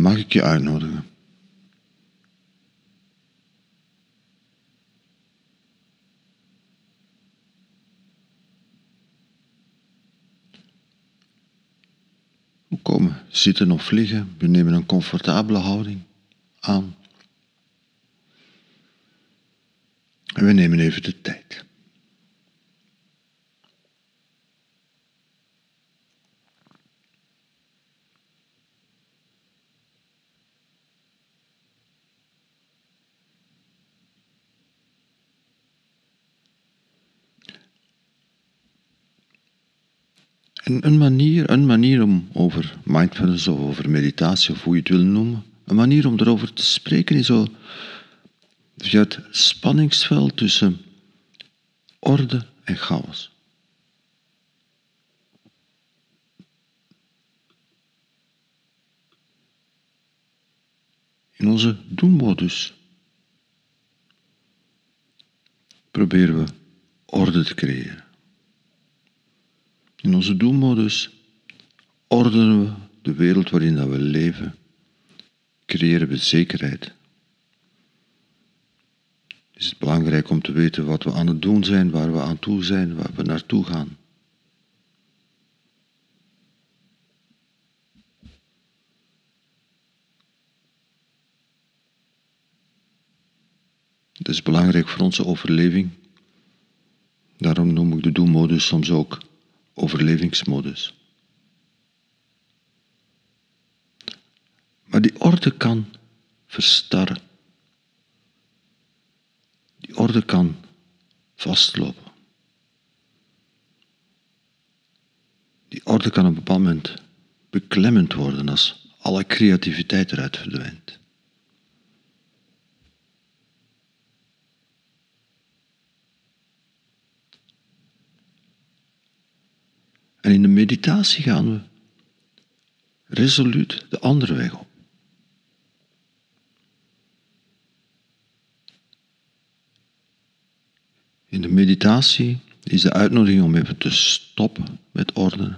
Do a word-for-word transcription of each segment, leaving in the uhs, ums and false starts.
mag ik je uitnodigen. We komen zitten of liggen. We nemen een comfortabele houding aan. En we nemen even de tijd. En een manier, een manier om over mindfulness of over meditatie of hoe je het wil noemen, een manier om erover te spreken is zo via het spanningsveld tussen orde en chaos. In onze doelmodus proberen we orde te creëren. In onze doelmodus ordenen we de wereld waarin we leven, creëren we zekerheid. Is het belangrijk om te weten wat we aan het doen zijn, waar we aan toe zijn, waar we naartoe gaan. Het is belangrijk voor onze overleving. Daarom noem ik de doelmodus soms ook overlevingsmodus. Maar die orde kan verstarren. Die orde kan vastlopen. Die orde kan op een bepaald moment beklemmend worden als alle creativiteit eruit verdwijnt. En in de meditatie gaan we resoluut de andere weg op. In de meditatie is de uitnodiging om even te stoppen met ordenen.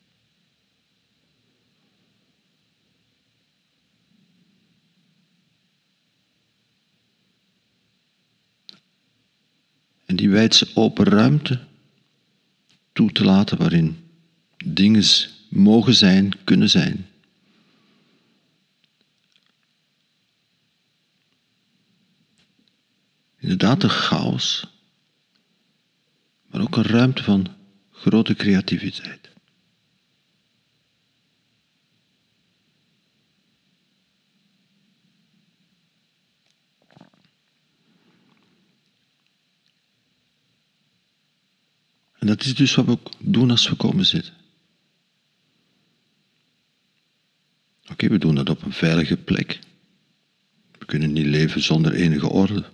En die wijdse open ruimte toe te laten waarin dingen mogen zijn, kunnen zijn. Inderdaad een chaos, maar ook een ruimte van grote creativiteit. En dat is dus wat we ook doen als we komen zitten. Oké, okay, we doen dat op een veilige plek. We kunnen niet leven zonder enige orde.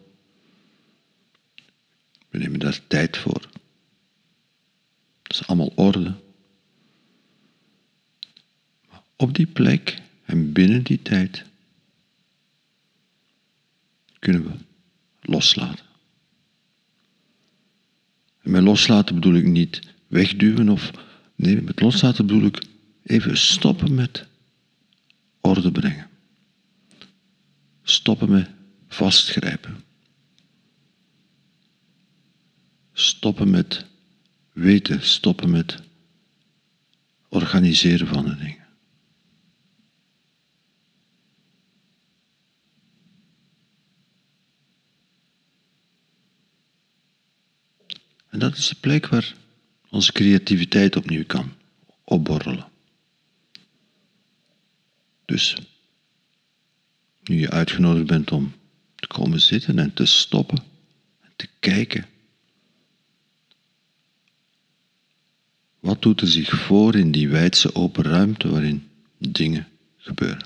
We nemen daar tijd voor. Dat is allemaal orde. Maar op die plek en binnen die tijd kunnen we loslaten. En met loslaten bedoel ik niet wegduwen of... Nee, met loslaten bedoel ik even stoppen met orde brengen. Stoppen met vastgrijpen. Stoppen met weten, stoppen met organiseren van de dingen. En dat is de plek waar onze creativiteit opnieuw kan opborrelen. Dus, nu je uitgenodigd bent om te komen zitten en te stoppen en te kijken. Wat doet er zich voor in die wijdse open ruimte waarin dingen gebeuren?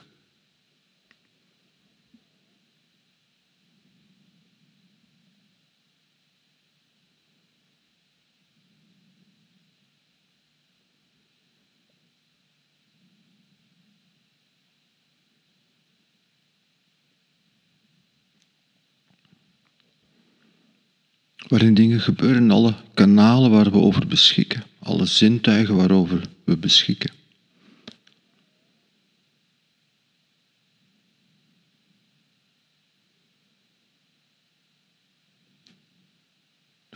Waarin dingen gebeuren, alle kanalen waar we over beschikken, alle zintuigen waarover we beschikken.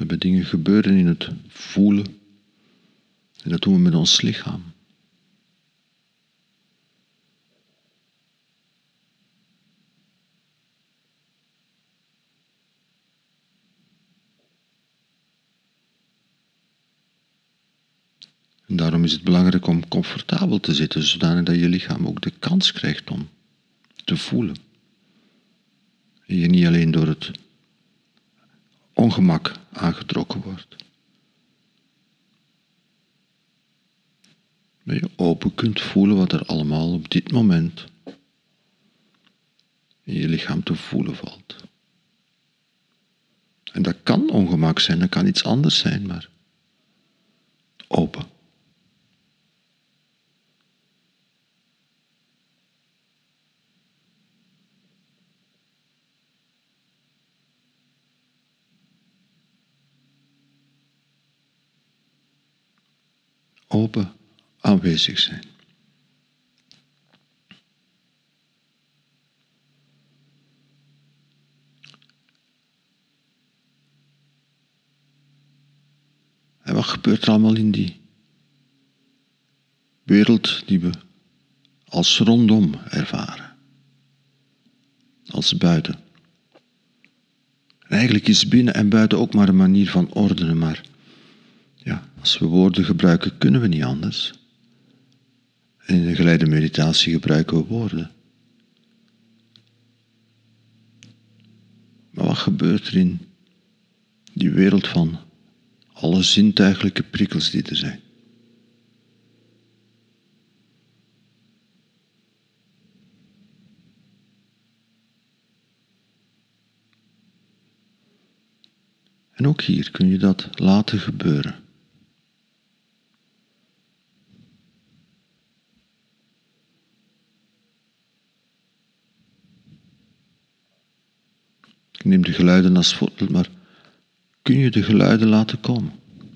hebben dingen gebeuren in het voelen. En dat doen we met ons lichaam. En daarom is het belangrijk om comfortabel te zitten, zodanig dat je lichaam ook de kans krijgt om te voelen. En je niet alleen door het ongemak aangetrokken wordt. Dat je open kunt voelen wat er allemaal op dit moment in je lichaam te voelen valt. En dat kan ongemak zijn, dat kan iets anders zijn, maar open. Open aanwezig zijn. En wat gebeurt er allemaal in die wereld die we als rondom ervaren? Als buiten. En eigenlijk is binnen en buiten ook maar een manier van ordenen, maar ja, als we woorden gebruiken, kunnen we niet anders. En in de geleide meditatie gebruiken we woorden. Maar wat gebeurt er in die wereld van alle zintuigelijke prikkels die er zijn? En ook hier kun je dat laten gebeuren. Ik neem de geluiden als voorbeeld, maar kun je de geluiden laten komen?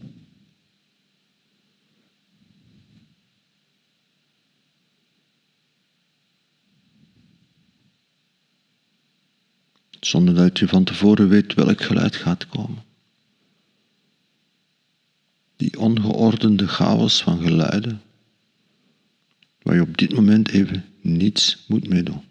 Zonder dat je van tevoren weet welk geluid gaat komen. Die ongeordende chaos van geluiden, waar je op dit moment even niets moet mee doen.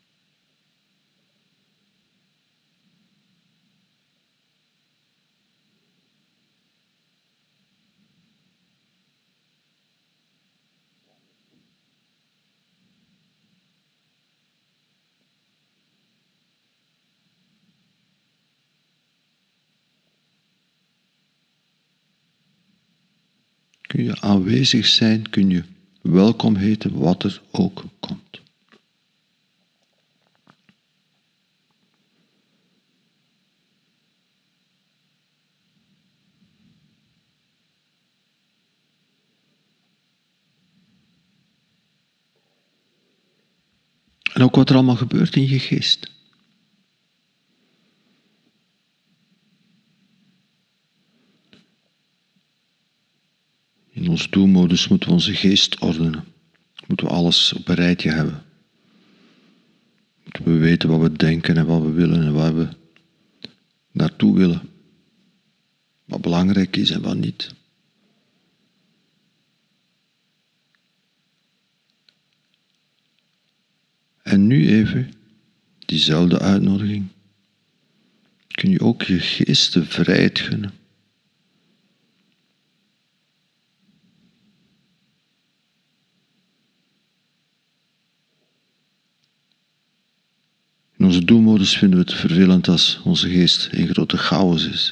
Kun je aanwezig zijn, kun je welkom heten wat er ook komt. En ook wat er allemaal gebeurt in je geest. In onze doelmodus moeten we onze geest ordenen. Moeten we alles op een rijtje hebben. Moeten we weten wat we denken en wat we willen en waar we naartoe willen. Wat belangrijk is en wat niet. En nu even, diezelfde uitnodiging, kun je ook je geest de vrijheid gunnen. In onze doelmodus vinden we het vervelend als onze geest een grote chaos is.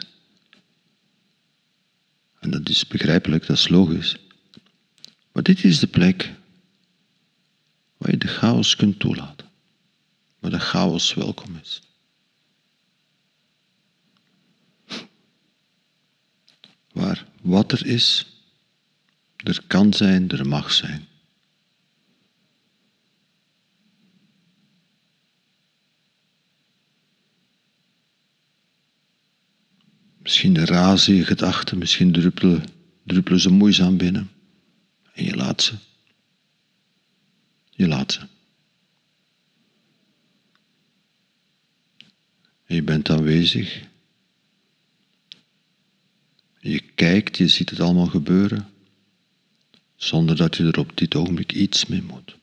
En dat is begrijpelijk, dat is logisch. Maar dit is de plek waar je de chaos kunt toelaten. Waar de chaos welkom is. Waar wat er is, er kan zijn, er mag zijn. Misschien razen je gedachten, misschien druppelen, druppelen ze moeizaam binnen. En je laat ze. Je laat ze. En je bent aanwezig. kijkt, je ziet het allemaal gebeuren, zonder dat je er op dit ogenblik iets mee moet.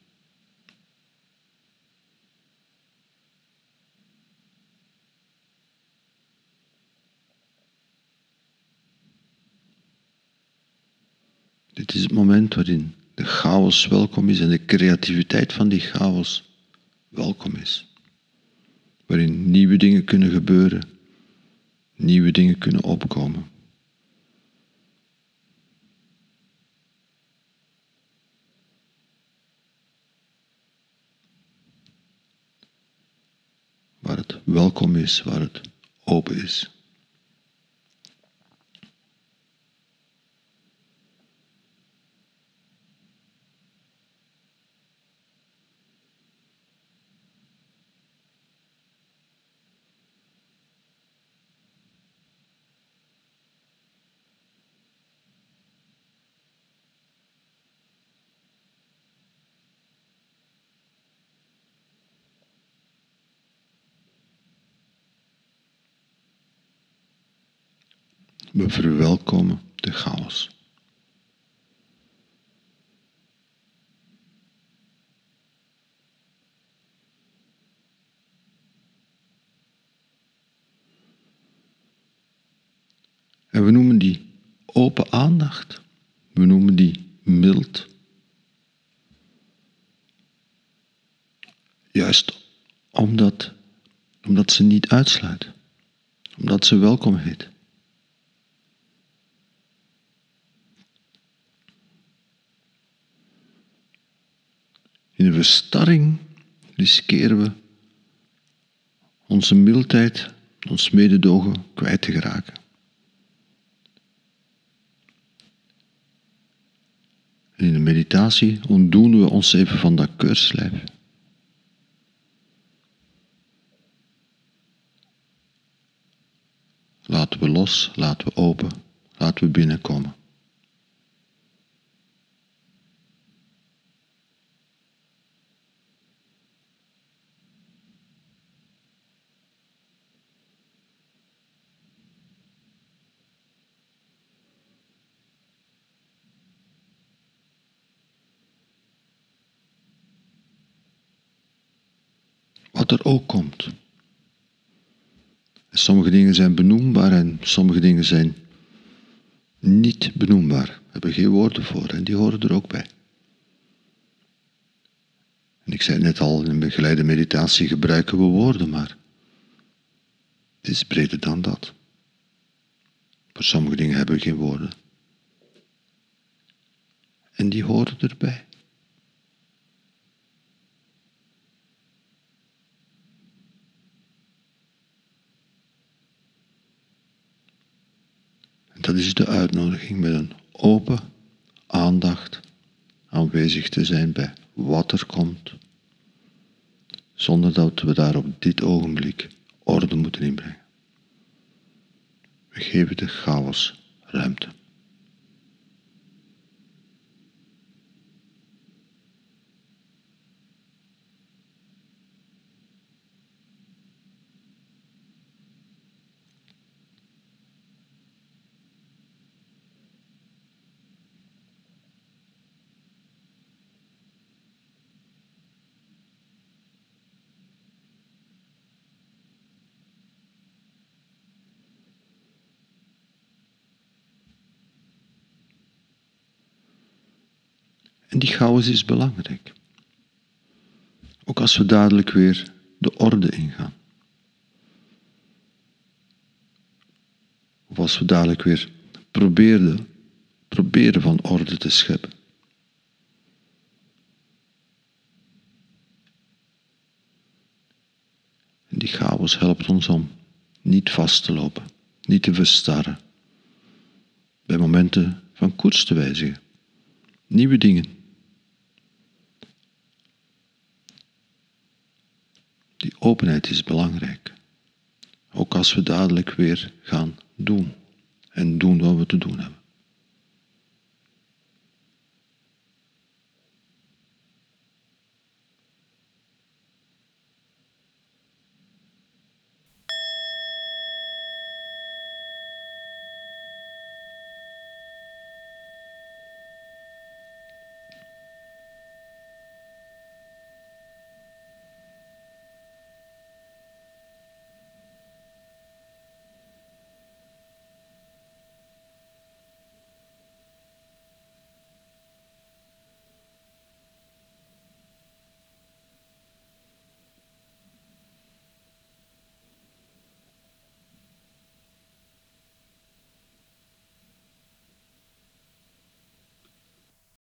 Dit is het moment waarin de chaos welkom is en de creativiteit van die chaos welkom is. Waarin nieuwe dingen kunnen gebeuren, nieuwe dingen kunnen opkomen. Waar het welkom is, waar het open is. We verwelkomen de chaos. En we noemen die open aandacht, we noemen die mild. Juist omdat, omdat ze niet uitsluit, omdat ze welkom heet. In de verstarring riskeren we onze mildheid, ons mededogen kwijt te geraken. En in de meditatie ontdoen we ons even van dat keurslijf. Laten we los, laten we open, laten we binnenkomen. Wat er ook komt. Sommige dingen zijn benoembaar en sommige dingen zijn niet benoembaar. We hebben geen woorden voor en die horen er ook bij. En ik zei net al, in een begeleide meditatie gebruiken we woorden, maar het is breder dan dat. Voor sommige dingen hebben we geen woorden. En die horen erbij. Dat is de uitnodiging met een open aandacht aanwezig te zijn bij wat er komt, zonder dat we daar op dit ogenblik orde moeten inbrengen. We geven de chaos ruimte. En die chaos is belangrijk. Ook als we dadelijk weer de orde ingaan. Of als we dadelijk weer proberen, proberen van orde te scheppen. En die chaos helpt ons om niet vast te lopen, niet te verstarren. Bij momenten van koers te wijzigen. Nieuwe dingen. Die openheid is belangrijk. Ook als we dadelijk weer gaan doen. En doen wat we te doen hebben.